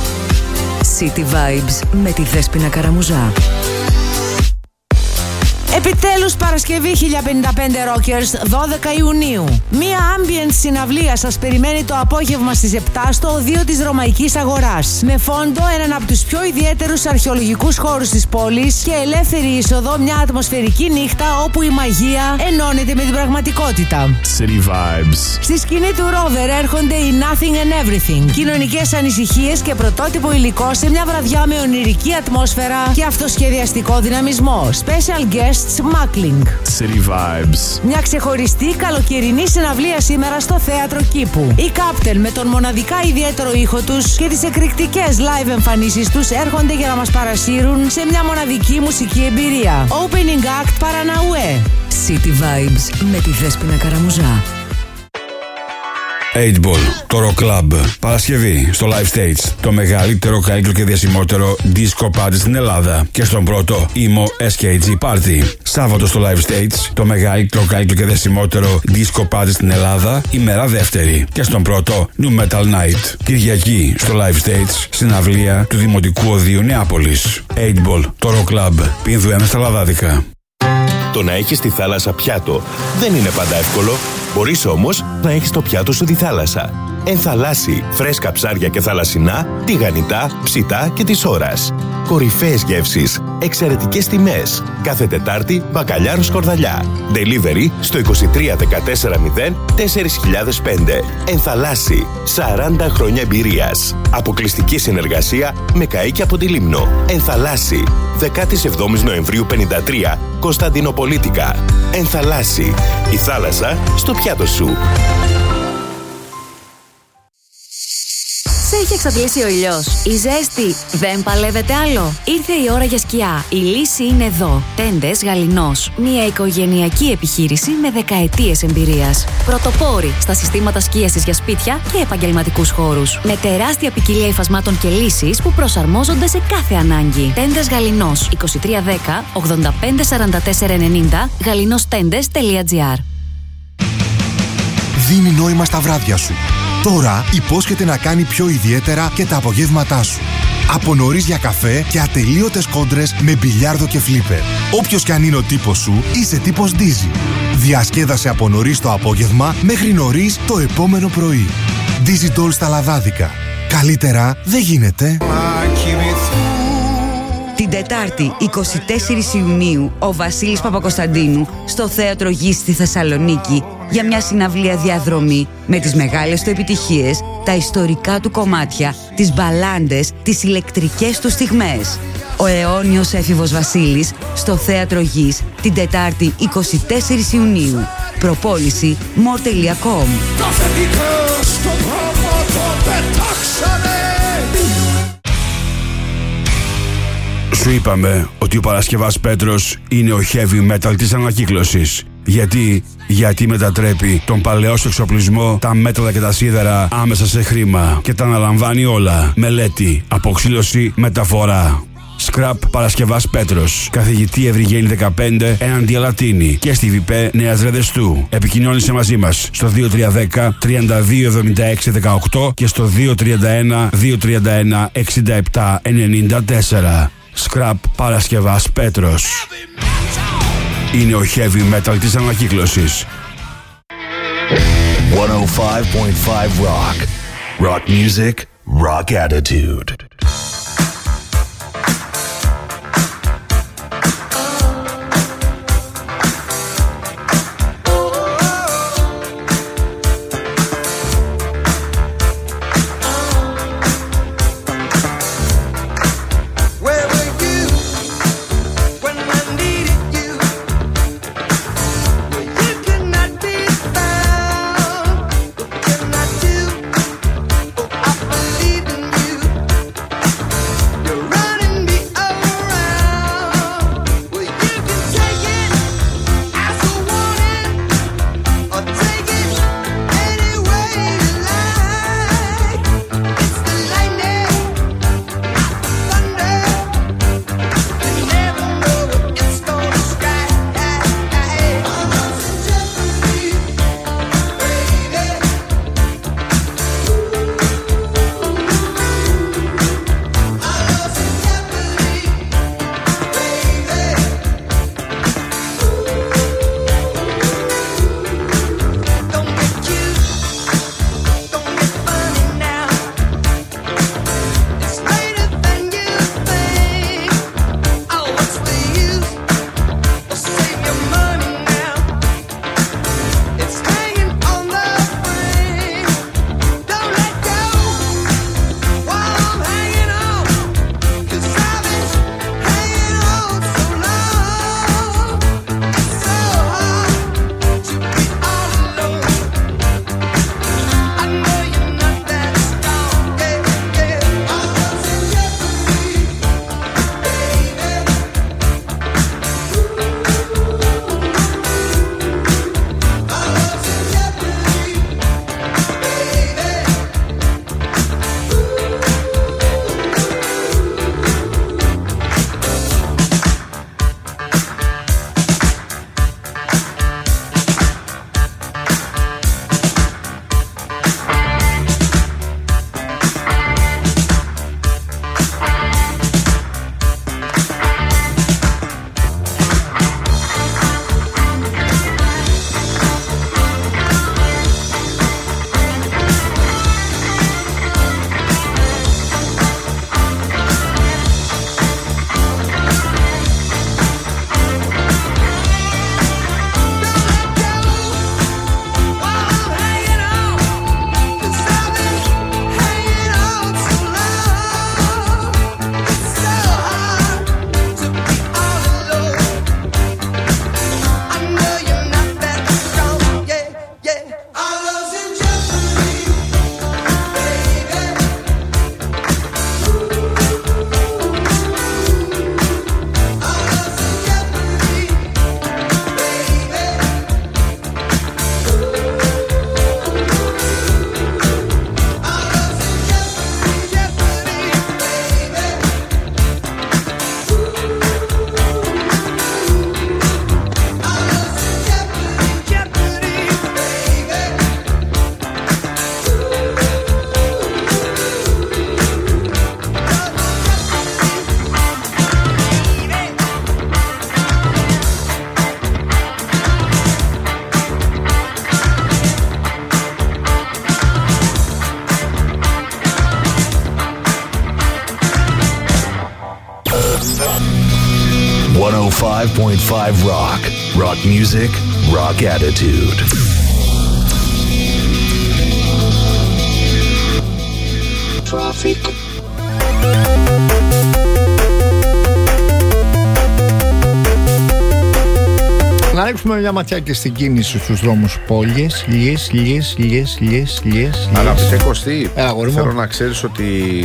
Sally. City Vibes με τη Δέσποινα Καραμουζά. Επιτέλους Παρασκευή χίλια πενήντα πέντε Rockers, δώδεκα Ιουνίου. Μία ambient συναυλία σας περιμένει το απόγευμα στις επτά στο οδείο της Ρωμαϊκής Αγοράς. Με φόντο έναν από τους πιο ιδιαίτερους αρχαιολογικούς χώρους της πόλης και ελεύθερη είσοδο μια ατμοσφαιρική νύχτα όπου η μαγεία ενώνεται με την πραγματικότητα. City Vibes. Στη σκηνή του Rover έρχονται οι Nothing and Everything. Κοινωνικές ανησυχίες και πρωτότυπο υλικό σε μια βραδιά με ονειρική ατμόσφαιρα και αυτοσχεδιαστικό δυναμισμό. Special guests Mackling. City Vibes. Μια ξεχωριστή καλοκαιρινή συναυλία σήμερα στο Θέατρο Κήπου. Οι Captain με τον μοναδικά ιδιαίτερο ήχο τους και τις εκρηκτικές live εμφανίσεις τους έρχονται για να μας παρασύρουν σε μια μοναδική μουσική εμπειρία. Opening Act Παραναουέ. City Vibes με τη Δέσποινα Καραμουζά. οκτώ Ball, το Rock Club. Παρασκευή στο Live Stage. Το μεγαλύτερο, καλύτερο και διασημότερο disco party στην Ελλάδα. Και στον πρώτο Emo ες κέι τζι Party. Σάββατο στο Live Stage. Το μεγαλύτερο, καλύτερο και διασημότερο disco party στην Ελλάδα. Ημέρα δεύτερη. Και στον πρώτο New Metal Night. Κυριακή στο Live Stage. Συναυλία του Δημοτικού Οδείου Νεάπολης. οκτώ Ball, το Rock Club. Πίνδου ένα στα Λαδάδικα. Το να έχεις τη θάλασσα πιάτο δεν είναι πάντα εύκολο. Μπορείς όμως να έχεις το πιάτο σου τη θάλασσα. Ενθαλάσσι, φρέσκα ψάρια και θαλασσινά, τηγανιτά, ψητά και της ώρας. Κορυφαίες γεύσεις, εξαιρετικές τιμές. Κάθε Τετάρτη, μπακαλιάρο σκορδαλιά. Delivery στο είκοσι τρία δεκατέσσερα μηδέν τέσσερα χιλιάδες πέντε. Ενθαλάσσι, σαράντα χρόνια εμπειρίας. Αποκλειστική συνεργασία με καΐκι από τη Λίμνο. Ενθαλάσσι, δεκαεπτά Νοεμβρίου πενήντα τρία, Κωνσταντινοπολίτικα. Ενθαλάσσι, η θάλασσα στο πιάτο σου. Σε έχει εξαντλήσει ο ήλιος. Η ζέστη δεν παλεύεται άλλο. Ήρθε η ώρα για σκιά. Η λύση είναι εδώ. Τέντες Γαληνός. Μια οικογενειακή επιχείρηση με δεκαετίες εμπειρίας. Πρωτοπόροι στα συστήματα σκίασης για σπίτια και επαγγελματικούς χώρους. Με τεράστια ποικιλία υφασμάτων και λύσεις που προσαρμόζονται σε κάθε ανάγκη. Τέντες Γαληνός. είκοσι τρία δέκα ογδόντα πέντε σαράντα τέσσερα ενενήντα γαληνόστέντες τελεία τζι άρ. Δίνει νόημα στα βράδια σου. Τώρα υπόσχεται να κάνει πιο ιδιαίτερα και τα απογεύματά σου. Από νωρίς για καφέ και ατελείωτες κόντρες με μπιλιάρδο και φλίπερ. Όποιος κι αν είναι ο τύπος σου, είσαι τύπος Dizzy. Διασκέδασε από νωρίς το απόγευμα μέχρι νωρίς το επόμενο πρωί. Dizzy Doll στα Λαδάδικα. Καλύτερα δεν γίνεται. Την Τετάρτη, εικοστή τέταρτη Ιουνίου, ο Βασίλης Παπακοσταντίνου στο Θέατρο Γης στη Θεσσαλονίκη για μια συναυλία διαδρομή με τις μεγάλες του επιτυχίες, τα ιστορικά του κομμάτια, τις μπαλάντες, τις ηλεκτρικές του στιγμές. Ο αιώνιος έφηβος Βασίλης στο Θέατρο Γης την Τετάρτη, εικοστή τέταρτη Ιουνίου. Προπόληση more τελεία com. Σου είπαμε ότι ο Παρασκευάς Πέτρος είναι ο heavy metal της ανακύκλωσης. Γιατί, γιατί μετατρέπει τον παλαιό σου εξοπλισμό, τα μέταλλα και τα σίδερα άμεσα σε χρήμα και τα αναλαμβάνει όλα. Μελέτη, αποξήλωση, μεταφορά. Scrap Παρασκευάς Πέτρος. Καθηγητή Ευρυγένη δεκαπέντε έναντι Αλατίνη και στη ΒΙΠΕ Νέας Ρεδεστού. Επικοινώνησε μαζί μας στο δύο τρία ένα μηδέν τρία δύο εβδομήντα έξι δεκαοκτώ και στο δύο τρία ένα δύο τρία ένα εξήντα επτά ενενήντα τέσσερα. Scrap Παρασκευάς Πέτρος. Είναι ο heavy metal της ανακύκλωσης. εκατόν πέντε κόμμα πέντε Rock. Rock music, rock attitude. oh five point five Rock. Rock music, rock attitude. Traffic. Να ρίξουμε μια ματιά και στην κίνηση στους δρόμους πόλης. Λιές, λιές, λιές, λιές, λιές. Αγαπητέ Κωστή, Έλα, αγόρι μου. θέλω να ξέρεις ότι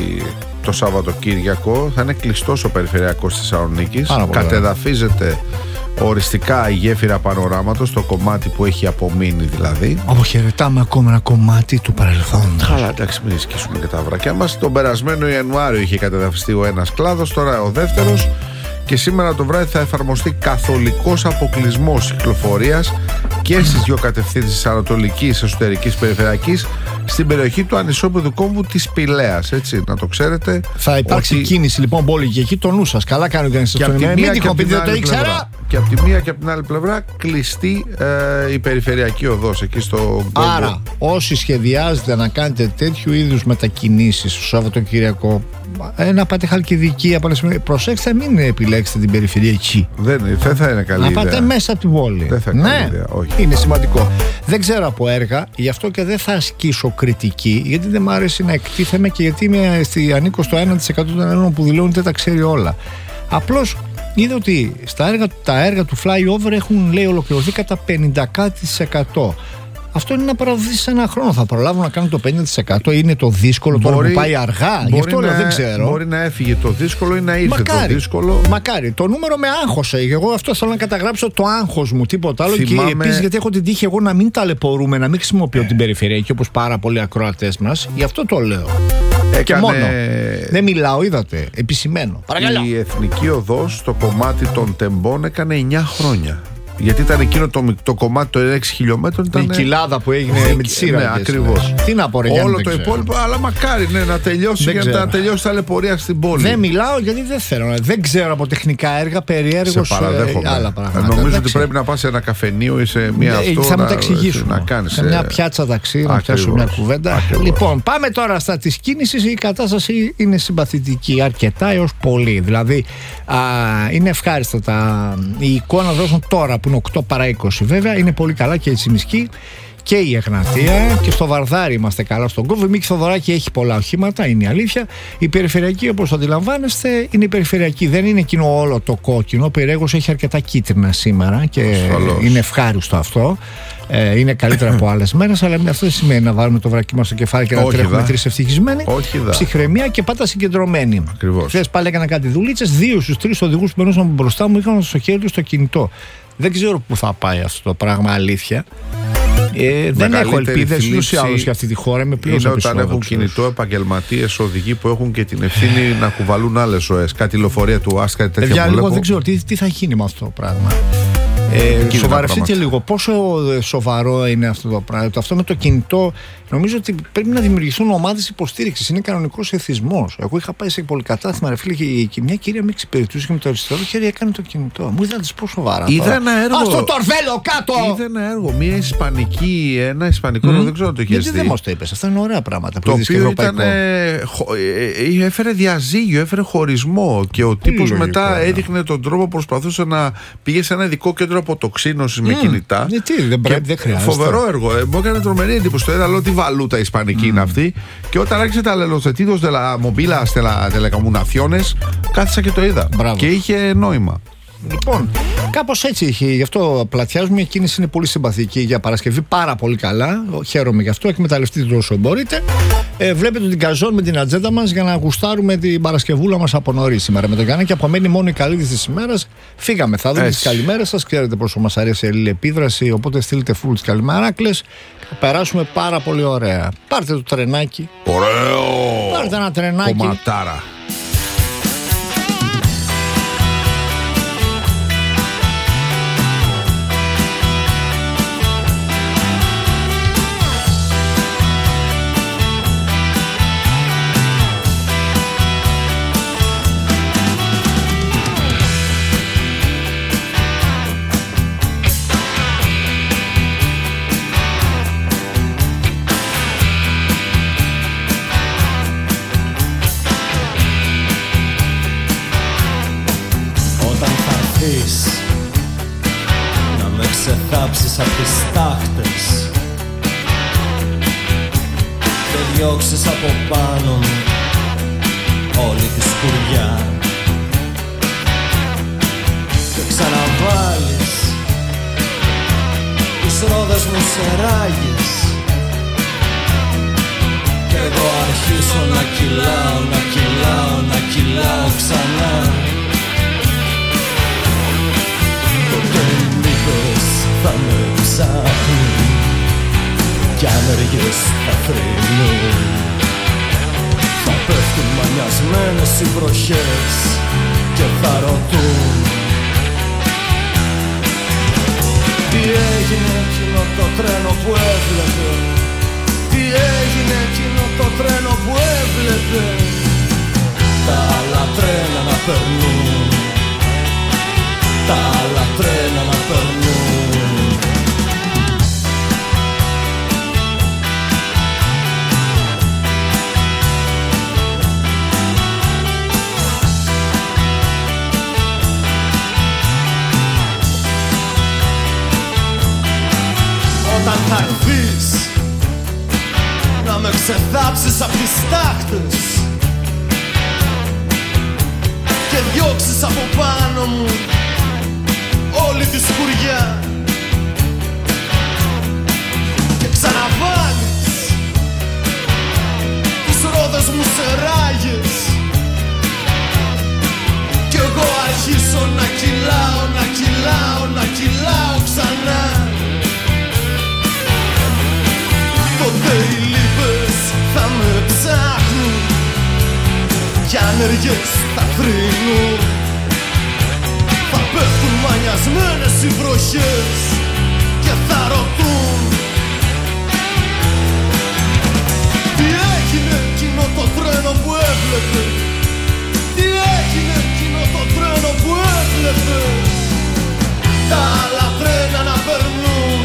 το Σαββατοκύριακο θα είναι κλειστός ο περιφερειακός της Θεσσαλονίκης. Κατεδαφίζεται οριστικά η γέφυρα πανοράματος, το κομμάτι που έχει απομείνει δηλαδή. Αποχαιρετάμε ακόμα ένα κομμάτι του παρελθόντος. Καλά, εντάξει, μην σκίσουμε και τα βρακιά μας. Τον περασμένο Ιανουάριο είχε κατεδαφιστεί ο ένας κλάδος, τώρα ο δεύτερος. Και σήμερα το βράδυ θα εφαρμοστεί καθολικός αποκλεισμός κυκλοφορίας και στις δύο κατευθύνσεις ανατολικής, εσωτερικής, περιφερειακής, στην περιοχή του ανισόπεδου κόμβου της Πηλαίας. Έτσι, να το ξέρετε. Θα υπάρξει ότι... κίνηση λοιπόν πόλη και εκεί το νου σας. Καλά κάνει ότι είστε στον ημέρα. Μην τυχόν πείτε, το ήξερα. Και από τη μία και από την άλλη πλευρά κλειστή ε, η περιφερειακή οδός εκεί στο κόμβο. Άρα, όσοι σχεδιάζετε να κάνετε τέτοιου είδους μετακινήσεις στο Σαββατοκύριακο, ε, να πάτε Χαλκιδική, προσέξτε, μην επιλέξετε την περιφερειακή. Δεν, δεν θα είναι καλή να ιδέα. πάτε μέσα από την πόλη. Δεν θα είναι ναι, καλή ιδέα, όχι. Είναι σημαντικό. Δεν ξέρω από έργα, γι' αυτό και δεν θα ασκήσω κριτική, γιατί δεν μου αρέσει να εκτίθεμαι και γιατί είμαι στη, ανήκω στο ένα τοις εκατό των Ελλήνων που δηλώνουν ότι δεν τα ξέρει όλα. Απλώς είδα ότι στα έργα, τα έργα του flyover έχουν, λέει, ολοκληρωθεί κατά πενήντα τοις εκατό. Αυτό είναι να παραδοθεί σε ένα χρόνο. Θα προλάβουν να κάνουν το πενήντα τοις εκατό. Είναι το δύσκολο τώρα που πάει αργά. Γι' αυτό να, λέω, δεν ξέρω. Μπορεί να έφυγε το δύσκολο ή να ήρθε μακάρι, το δύσκολο. Μακάρι. Το νούμερο με άγχωσε. Εγώ αυτό θέλω να καταγράψω το άγχος μου. Τίποτα άλλο. Θυμάμαι... Και επίσης γιατί έχω την τύχη εγώ να μην ταλαιπωρούμε, να μην χρησιμοποιώ την περιφερειακή όπως πάρα πολλοί ακροατές μας. Γι' αυτό το λέω. Έκανε... Και μόνο. Δεν μιλάω, είδατε. Επισημαίνω. Παρακαλώ. Η Εθνική Οδός στο κομμάτι των Τεμπών έκανε εννιά χρόνια. Γιατί ήταν εκείνο το, το κομμάτι των έξι χιλιόμετρων. Ήταν... Η κοιλάδα που έγινε με τη σειρά. Ναι, ακριβώς. Τι να πω, ρε, όλο το υπόλοιπο, αλλά μακάρι ναι, να τελειώσει και να τελειώσει τα λεπορία στην πόλη. Δεν μιλάω γιατί δεν θέλω. Δεν ξέρω από τεχνικά έργα, περιέργως ε, άλλα πράγματα. Νομίζω δεν ότι ξέρω. πρέπει να πας σε ένα καφενείο ή σε μια ναι, αυτό. θα να, μου τα εξηγήσουμε. Να κάνεις, σε μια πιάτσα ταξί, να πιάσουμε μια κουβέντα. Ακριβώς. Λοιπόν, πάμε τώρα στα της κίνησης. Η κατάσταση είναι συμπαθητική αρκετά έως πολύ. Δηλαδή, α, είναι ευχάριστα τα, η εικόνα δώσουν τώρα που είναι οκτώ παρά είκοσι. Βέβαια είναι πολύ καλά και η Τσιμισκή και η Εγνατία και στο Βαρδάρι είμαστε καλά στον κόβο. Η Μίκη Θοδωράκη έχει πολλά οχήματα, είναι η αλήθεια. Η περιφερειακή, όπως αντιλαμβάνεστε, είναι η περιφερειακή. Δεν είναι εκείνο όλο το κόκκινο. Ο Πυρέγος έχει αρκετά κίτρινα σήμερα και ασφαλώς. Είναι ευχάριστο αυτό. Ε, είναι καλύτερα από άλλες μέρες, αλλά αυτό δεν σημαίνει να βάλουμε το βρακί μας στο κεφάλι και να όχι τρέχουμε δα. τρεις ευτυχισμένοι. Ψυχραιμία και πάντα συγκεντρωμένοι. Χθες πάλι έκανα κάτι δουλίτσες. Δύο στους τρεις οδηγούς που περνούσαν μπροστά μου είχαν στο χέρι του το κινητό. Δεν ξέρω πού θα πάει αυτό το πράγμα, αλήθεια. Ε, δεν έχω ελπίδες ούτως ή άλλως για αυτή τη χώρα. Είμαι πλήρως είναι όταν απεσιόδοξος. έχουν κινητό επαγγελματίες οδηγοί που έχουν και την ευθύνη να κουβαλούν άλλες ζωές. Κάτι λεωφορεία του ΆΣ, κάτι τέτοια. Παιδιά, λίγο δεν ξέρω τι, τι θα γίνει με αυτό το πράγμα. Ε, σοβαρευτείτε λίγο. Πόσο σοβαρό είναι αυτό το πράγμα. Αυτό με το κινητό, νομίζω ότι πρέπει να δημιουργηθούν ομάδες υποστήριξης. Είναι κανονικός εθισμός. Εγώ είχα πάει σε πολυκατάστημα, ρε φίλε, και, και μια κυρία με εξυπηρετούσε και με το αριστερό χέρι έκανε το κινητό. Μου είδα να τις πω σοβαρά. Είδα ένα έργο. Ας το τορβέλο κάτω! Είδα ένα έργο. Μια ισπανική, ένα ισπανικό, mm. δεν ξέρω αν το έχεις δει. Γιατί δεν μας το είπες. Αυτά είναι ωραία πράγματα. Το οποίο ήταν. Ε, χω, ε, ε, έφερε διαζύγιο, έφερε χωρισμό. Και ο τύπος μετά έδειχνε τον τρόπο, προσπαθούσε να πήγε σε ένα ειδικό κέντρο αποτοξίνωσης mm. με κινητά. Γιατί δεν πρέπει, δεν χρειάζεται. Φοβερό έργο. Ε, μου έκανε τρομερή εντύπωση. Το είδα, λέω τι βαλούτα ισπανική mm. είναι αυτή. Και όταν άρχισε τα λελοθετήτως de la mobila de la telecomunicaciones, κάθισα και το είδα. Μπράβο. Και είχε νόημα. Λοιπόν, κάπως έτσι είχε. Γι' αυτό πλατιάζουμε. Η κίνηση είναι πολύ συμπαθητική για Παρασκευή. Πάρα πολύ καλά. Χαίρομαι γι' αυτό. Εκμεταλλευτείτε όσο μπορείτε. Ε, βλέπετε την καζόν με την ατζέντα μας για να γουστάρουμε την Παρασκευούλα μας από νωρίς σήμερα με τον Γιάννη. Και απομένει μόνο η καλή της ημέρας. Φύγαμε. Θα δούμε τις καλημέρες σας. Ξέρετε πόσο μας αρέσει η αλληλεπίδραση. Οπότε στείλτε φουλ τις καλημεράκλες. Θα περάσουμε πάρα πολύ ωραία. Πάρτε το τρενάκι. Ωραίο! Πάρτε ένα τρενάκι. Κομματάρα. να με ξεθάψεις απ' τις τάχτες και διώξεις από πάνω μου όλη τη σκουριά και ξαναβάλεις τις ρόδες μου σε ράγες κι εγώ αρχίσω να κυλάω, να κυλάω, να κυλάω ξανά. Τότε οι μύθες θα με ψάχνουν κι άνεργες θα θρυνούν. Θα πέφτουν μανιασμένες οι βροχές και θα ρωτούν τι έγινε εκείνο το τρένο που έβλεπε, τι έγινε εκείνο το τρένο που έβλεπε. Τα άλλα τρένα να περνούν, τα άλλα τρένα να περνούν. Όταν θα έρθεις να με ξεθάψεις απ' τις τάχτες και διώξεις από πάνω μου όλη τη σκουριά και ξαναβάλεις τις ρόδες μου σε ράγες κι εγώ αρχίσω να κυλάω, να κυλάω, να κυλάω ξανά. Τότε οι λύπες θα με ψάχνουν κι άνεργες θα θρυνούν. Θα πέφτουν μανιασμένες οι βροχές και θα ρωτούν τι έγινε εκείνο το τρένο που έβλεπε, τι έγινε εκείνο το τρένο που έβλεπε. Τα άλλα τρένα να περνούν,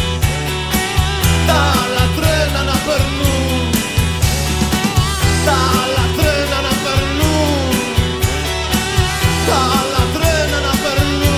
τα άλλα τρένα να περνούν, τα άλλα τρένα να περνούν, τα άλλα τρένα να περνούν.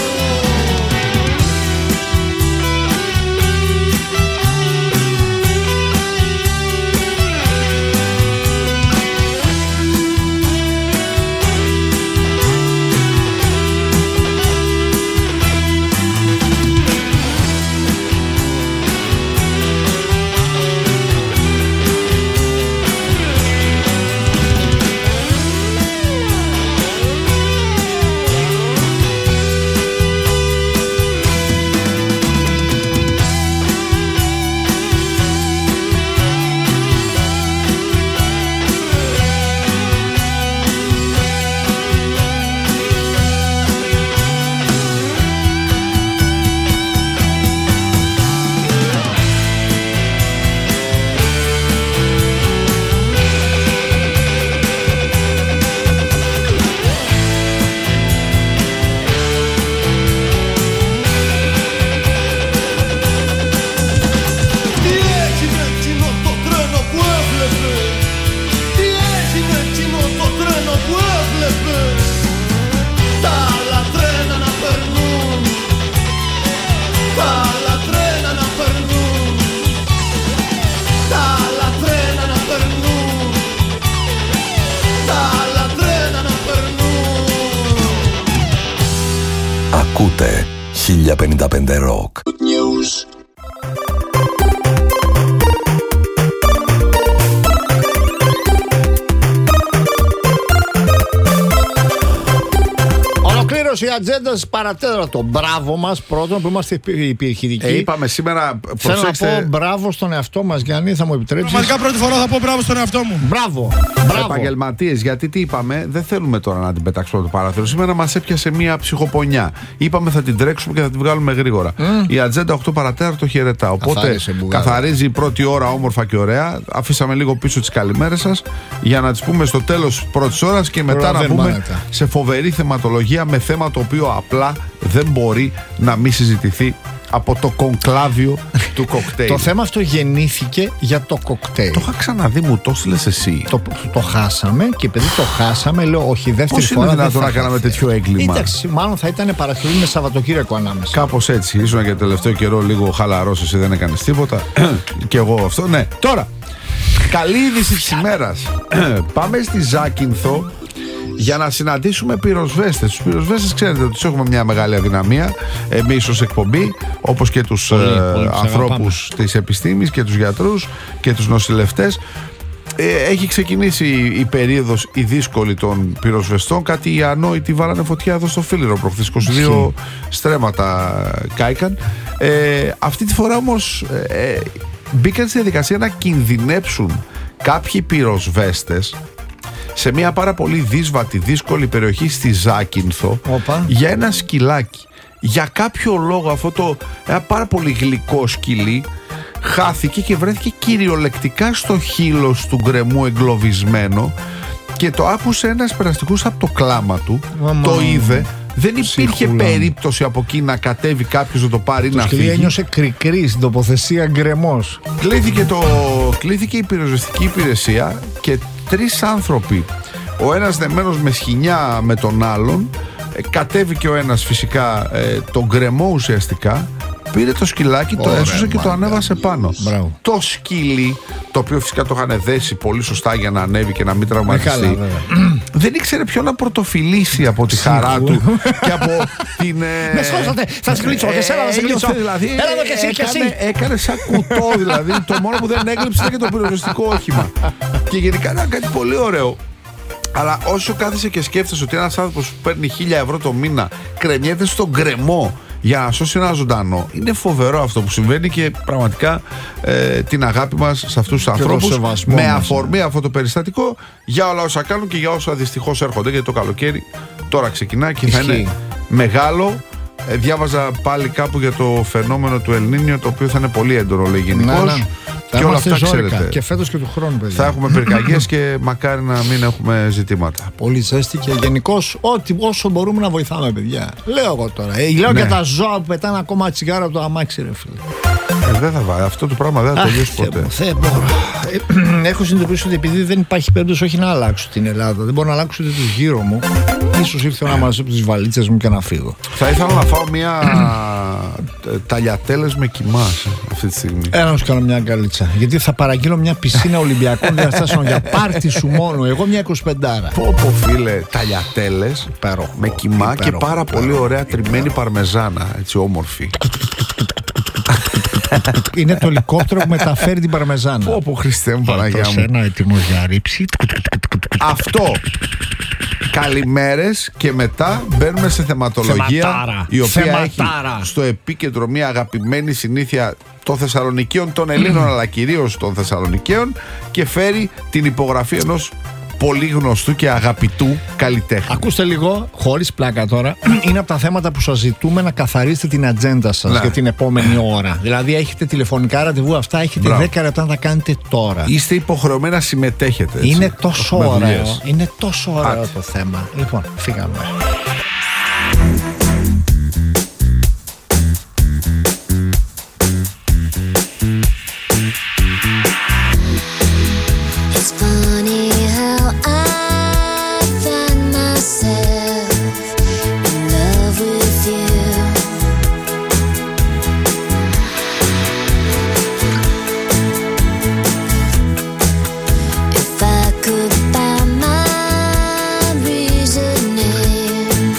Ακούτε χίλια πενήντα πέντε Rock. News. Ολοκλήρωσε η ατζέντα παρατέταρτο. Μπράβο μας πρώτον που είμαστε επιχειρητικοί. Ε, είπαμε σήμερα. Θέλω Προσέξτε... να πω μπράβο στον εαυτό μας, Γιάννη, θα μου επιτρέψεις. Πραγματικά πρώτη φορά θα πω μπράβο στον εαυτό μου. Μπράβο. Επαγγελματίες, γιατί τι είπαμε, δεν θέλουμε τώρα να την πετάξουμε το παράθυρο. Σήμερα μας έπιασε μια ψυχοπονιά. Είπαμε θα την τρέξουμε και θα την βγάλουμε γρήγορα. Mm. Η ατζέντα οκτώ παρατέταρτο χαιρετά. Οπότε καθαρίζει η πρώτη ώρα όμορφα και ωραία. Αφήσαμε λίγο πίσω τις καλημέρες σας για να τις πούμε στο τέλος πρώτης ώρας και μετά Προ, να μπούμε μάνετα. σε φοβερή θεματολογία με θέμα το οποίο απλά δεν μπορεί να μην συζητηθεί από το κονκλάβιο του κοκτέιλ. Το θέμα αυτό γεννήθηκε για το κοκτέιλ. Το είχα ξαναδεί, μου το έστειλες εσύ. Το, το χάσαμε και επειδή το χάσαμε, λέω όχι, δεύτερη Πώς φορά. είναι δεν δυνατόν θα να κάναμε χαθεί. τέτοιο έγκλημα? Εντάξει, μάλλον θα ήταν Παρασκευή με Σαββατοκύριακο ανάμεσα. Κάπως έτσι. Ήσουν και τελευταίο καιρό λίγο χαλαρός, εσύ δεν έκανες τίποτα. Και εγώ αυτό, ναι. Τώρα, καλή είδηση της ημέρας. Πάμε στη Ζάκυνθο για να συναντήσουμε πυροσβέστες. Τους πυροσβέστες ξέρετε ότι τους έχουμε μια μεγάλη αδυναμία εμείς ως εκπομπή, όπως και τους πολύ, ε, πολύ, ανθρώπους της επιστήμης και τους γιατρούς και τους νοσηλευτές. Ε, έχει ξεκινήσει η περίοδος η δύσκολη των πυροσβεστών. Κάτι οι ανόητοι βάλανε φωτιά εδώ στο Φίλιρο προχθές. είκοσι δύο στρέμματα κάηκαν. Ε, αυτή τη φορά όμως ε, μπήκαν στη διαδικασία να κινδυνέψουν κάποιοι πυροσβέστες σε μια πάρα πολύ δύσβατη, δύσκολη περιοχή στη Ζάκυνθο. Οπα. Για ένα σκυλάκι. Για κάποιο λόγο αυτό το ένα πάρα πολύ γλυκό σκυλί χάθηκε και βρέθηκε κυριολεκτικά στο χείλος του γκρεμού εγκλωβισμένο και το άκουσε ένας περαστικός από το κλάμα του. Αμα. Το είδε. Δεν υπήρχε Ψυχούλα. περίπτωση από εκεί να κατέβει κάποιος να το πάρει το να φύγει. Ένιωσε κρικρή στην τοποθεσία γκρεμός. Κλείθηκε, το, κλείθηκε η πυροσβεστική υπηρεσία και τρεις άνθρωποι, ο ένας δεμένος με σχοινιά με τον άλλον, ε, κατέβηκε ο ένας φυσικά ε, τον γκρεμό ουσιαστικά, πήρε το σκυλάκι, το έσωσε και το ανέβασε πάνω. Μπράβο. Το σκύλι, το οποίο φυσικά το είχαν δέσει πολύ σωστά για να ανέβει και να μην τραυματιστεί, δεν ήξερε ποιο να πρωτοφυλήσει από τη χαρά του και από την. Με σώσατε, θα σε κλείσω, εσένα θα σε κλείσω. Δηλαδή, έλα εδώ και εσύ και εσύ. Έκανε σαν κουτό, δηλαδή. Το μόνο που δεν έγλειψε ήταν και το πυροσβεστικό όχημα. Και γενικά ήταν κάτι πολύ ωραίο. Αλλά όσο κάθεσαι και σκέφτεσαι ότι ένας άνθρωπος που παίρνει χίλια ευρώ το μήνα κρεμιέται στον γκρεμό για να σώσει ένα ζωντανό, είναι φοβερό αυτό που συμβαίνει και πραγματικά ε, την αγάπη μας σε αυτούς τους ανθρώπους με αφορμή αυτό το περιστατικό για όλα όσα κάνουν και για όσα δυστυχώς έρχονται, γιατί το καλοκαίρι τώρα ξεκινά και θα είναι μεγάλο. Ε, διάβαζα πάλι κάπου για το φαινόμενο του Ελνίνιο, το οποίο θα είναι πολύ έντονο, λέει γενικώς. Ναι, ναι. Και όλα αυτά ξέρετε. Και φέτος και του χρόνου, παιδιά. Θα έχουμε πυρκαγιές και μακάρι να μην έχουμε ζητήματα. Πολύ ζέστη και γενικώς ό,τι όσο μπορούμε να βοηθάμε, παιδιά. Λέω εγώ τώρα. Ε, λέω ναι. για τα ζώα που πετάνε ακόμα τσιγάρα από το αμάξι, ρε φίλε. Ε, δεν θα βάλει. Αυτό το πράγμα δεν θα τελειώσει ποτέ. Δεν μπορώ. Έχω συνειδητοποιήσει ότι επειδή δεν υπάρχει περίπτωση όχι να αλλάξω την Ελλάδα, δεν μπορώ να αλλάξω ούτε του γύρω μου. Ίσως ήρθε να μαζέψω τις βαλίτσες μου και να φύγω. Θα ήθελα να φάω μια ταλιατέλες με κοιμάς αυτή τη στιγμή. Έλα να σου κάνω μια αγκαλίτσα. Γιατί θα παραγγείλω μια πισίνα Ολυμπιακών διαστάσεων για πάρτι σου μόνο. Εγώ μια εικοσιπεντάρα. Πω πω φίλε, ταλιατέλες με κοιμά και πάρα πολύ ωραία τριμμένη παρμεζάνα. Έτσι όμορφη. Είναι το ελικόπτερο που μεταφέρει την παρμεζάνα. Πω πω Χριστέ μου, Παναγιά μου. Ένα έτοιμος για ρήψη. Αυτό. Καλημέρες και μετά μπαίνουμε σε θεματολογία Θεματάρα. η οποία Θεματάρα. έχει στο επίκεντρο μια αγαπημένη συνήθεια των Θεσσαλονικαίων, των Ελλήνων αλλά κυρίως των Θεσσαλονικαίων, και φέρει την υπογραφή ενός πολύ γνωστού και αγαπητού καλλιτέχνη. Ακούστε λίγο, χωρίς πλάκα τώρα, είναι από τα θέματα που σας ζητούμε να καθαρίσετε την ατζέντα σας, ναι, για την επόμενη ώρα. Δηλαδή έχετε τηλεφωνικά ραντεβού, αυτά έχετε Μπράβο. δέκα λεπτά να τα κάνετε τώρα. Είστε υποχρεωμένοι να συμμετέχετε. Έτσι. Είναι τόσο ωραίο. Είναι τόσο ωραίο Άτε. το θέμα. Λοιπόν, φύγαμε. If I could find my reasoning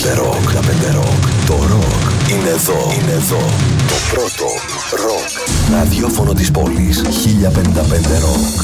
πέντε ροκ. Το ροκ είναι εδώ. Είναι εδώ. Το πρώτο ροκ ραδιόφωνο της πόλης. χίλια πενήντα πέντε ροκ.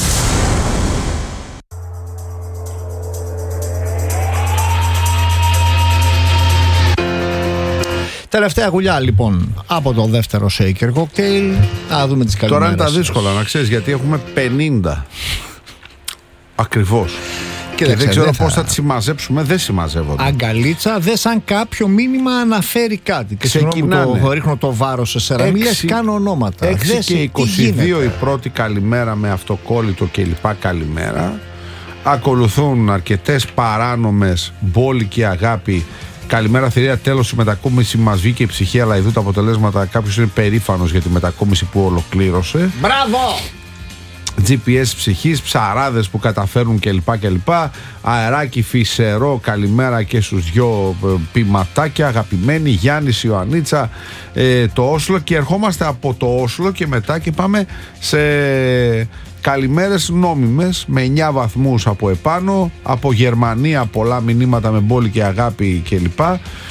Τελευταία γουλιά λοιπόν από το δεύτερο Shaker Cocktail. Να δούμε τις καλημέρες. Τώρα είναι τα δύσκολα να ξέρεις, γιατί έχουμε πενήντα ακριβώς. Και, και δεν ξέρω δεν πώς θα... θα τις συμμαζέψουμε, δεν συμμαζεύονται. Αγκαλίτσα, δε σαν κάποιο μήνυμα αναφέρει κάτι. Και συγγνώμη το ρίχνω το βάρος σε σεραμίλες, κάνω ονόματα. έξι και είκοσι δύο η πρώτη καλημέρα με αυτοκόλλητο και λοιπά καλημέρα. Ακολουθούν αρκετές παράνομες, μπόλικη αγάπη. Καλημέρα θηρία, τέλος η μετακόμιση, μας βγήκε η ψυχή, αλλά ειδού τα αποτελέσματα. Κάποιος είναι περήφανος για τη μετακόμιση που ολοκλήρωσε. Μπράβο! τζι πι ες ψυχής, ψαράδες που καταφέρουν κλπ. κλπ. Αεράκι φυσερό, καλημέρα και στους δυο ποιηματάκια. Αγαπημένοι, Γιάννης, Ιωαννίτσα, ε, το Όσλο. Και ερχόμαστε από το Όσλο και μετά και πάμε σε καλημέρες νόμιμες με εννιά βαθμούς από επάνω. Από Γερμανία πολλά μηνύματα με μπόλικη αγάπη κλπ.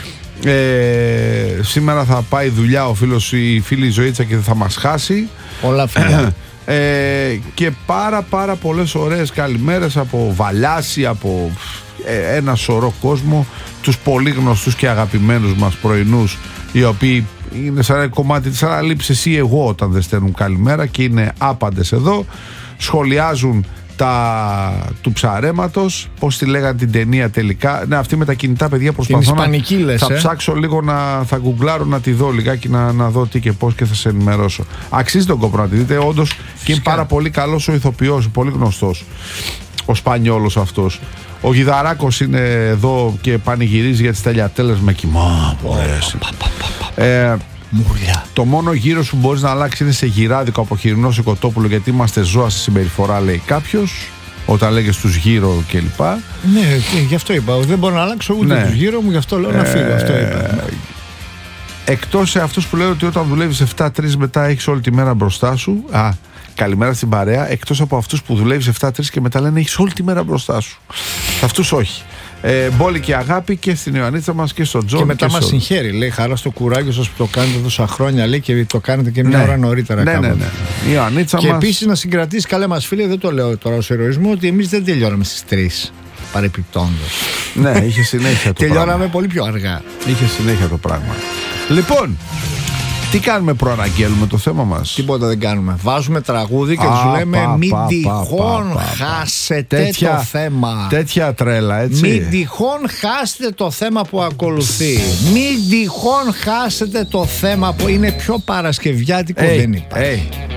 Ε, σήμερα θα πάει δουλειά ο φίλος, η φίλη Ζωήτσα και θα μας χάσει. Πολλά φιλιά. Ε, και πάρα πάρα πολλές ωραίες καλημέρες από Βαλιάση, από ε, ένα σωρό κόσμο, τους πολύ γνωστούς και αγαπημένους μας πρωινούς, οι οποίοι είναι σαν ένα κομμάτι της αναλήψης ή εγώ όταν δεν στέλνουν καλημέρα και είναι άπαντες εδώ, σχολιάζουν τα του ψαρέματος, πώς τη λέγανε την ταινία τελικά. Ναι, αυτή με τα κινητά, παιδιά, προσπαθώ να λες, θα ε? ψάξω λίγο, να θα γκουγκλάρω να τη δω λιγάκι, να, να δω τι και πώς και θα σε ενημερώσω. Αξίζει τον κόπο να τη δείτε, όντως, και είναι πάρα πολύ καλός ο ηθοποιός, πολύ γνωστός ο Σπανιόλος αυτός. Ο Γιδαράκος είναι εδώ και πανηγυρίζει για τις τελιατέλες με κοιμά. ε, Το μόνο γύρος που μπορείς να αλλάξει είναι σε γυράδικο από χοιρινό σε κοτόπουλο, γιατί είμαστε ζώα στη συμπεριφορά, λέει κάποιος, όταν λέγες τους γύρω κλπ. Ναι, γι' αυτό είπα. Δεν μπορώ να αλλάξω ούτε ναι. τους γύρω μου, γι' αυτό λέω να φύγω. Ε, αυτό είπα. Εκτός σε αυτούς που λένε ότι όταν δουλεύεις επτά τρία μετά έχεις όλη τη μέρα μπροστά σου. Α, καλημέρα στην παρέα. Εκτός από αυτούς που δουλεύεις επτά τρία και μετά λένε έχεις όλη τη μέρα μπροστά σου. Αυτούς όχι. Ε, μπόλικη αγάπη και στην Ιωαννίτσα μας και στον Τζον. Και μετά μας συγχαίρει. Λέει χαρά στο κουράγιο σας που το κάνετε τόσα χρόνια. Λέει και το κάνετε και μια ναι. ώρα νωρίτερα. Ναι, ναι, ναι. Η Ιωαννίτσα και μας... επίσης να συγκρατήσεις, καλέ μας φίλε, δεν το λέω τώρα ως ηρωισμό, ότι εμείς δεν τελειώναμε στις τρεις. Παρεπιπτόντως. Ναι, είχε συνέχεια το τελειώναμε πράγμα. πολύ πιο αργά. Είχε συνέχεια το πράγμα. Λοιπόν, τι κάνουμε, προαναγγέλουμε το θέμα μας? Τίποτα δεν κάνουμε. Βάζουμε τραγούδι και τους λέμε πα, μην πα, τυχόν πα, πα, χάσετε τέτοια, το θέμα. Τέτοια τρέλα, έτσι. Μην τυχόν χάσετε το θέμα που ακολουθεί. Μην τυχόν χάσετε το θέμα που είναι πιο παρασκευιάτικο, hey, δεν υπάρχει. Hey.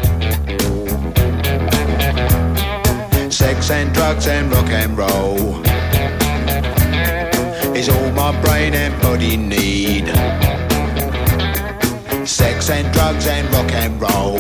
Sex and drugs and rock and roll is all my brain and body need. Sex and drugs and rock and roll.